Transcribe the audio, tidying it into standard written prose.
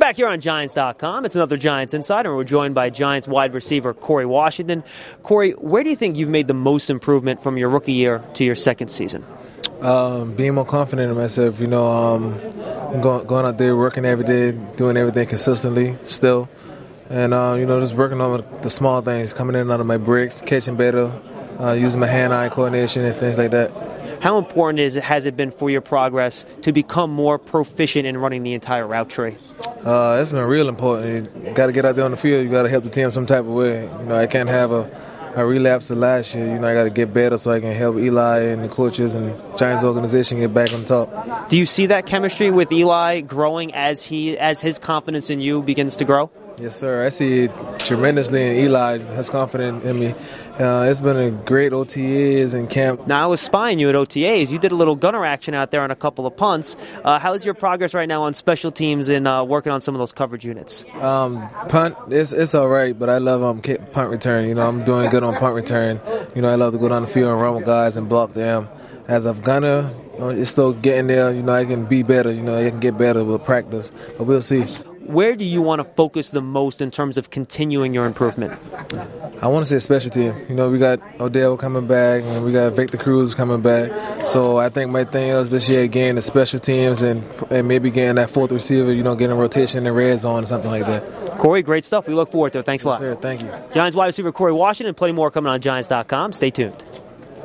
Back here on Giants.com, it's another Giants Insider, and we're joined by Giants wide receiver Corey Washington. Corey, where do you think you've made the most improvement from your rookie year to your second season? Being more confident in myself, going out there, working every day, doing everything consistently still. And, just working on the small things, coming in and out of my breaks, catching better, using my hand-eye coordination and things like that. How important has it been for your progress to become more proficient in running the entire route tree? It's been real important. You got to get out there on the field. You got to help the team some type of way. I can't have a relapse of last year. I got to get better so I can help Eli and the coaches and Giants organization get back on top. Do you see that chemistry with Eli growing as his confidence in you begins to grow? Yes, sir. I see it tremendously, and Eli has confidence in me. It's been a great OTAs and camp. Now, I was spying you at OTAs. You did a little gunner action out there on a couple of punts. How's your progress right now on special teams and working on some of those coverage units? Punt, it's all right, but I love punt return. I'm doing good on punt return. I love to go down the field and run with guys and block them. As a gunner, it's still getting there. I can be better. I can get better with practice, but we'll see. Where do you want to focus the most in terms of continuing your improvement? I want to say special team. We got Odell coming back, and we got Victor Cruz coming back. So I think my thing is this year, again, the special teams and maybe getting that fourth receiver, getting rotation in the red zone or something like that. Corey, great stuff. We look forward to it. Thanks a lot. Yes, sir. Thank you. Giants wide receiver Corey Washington. Plenty more coming on Giants.com. Stay tuned.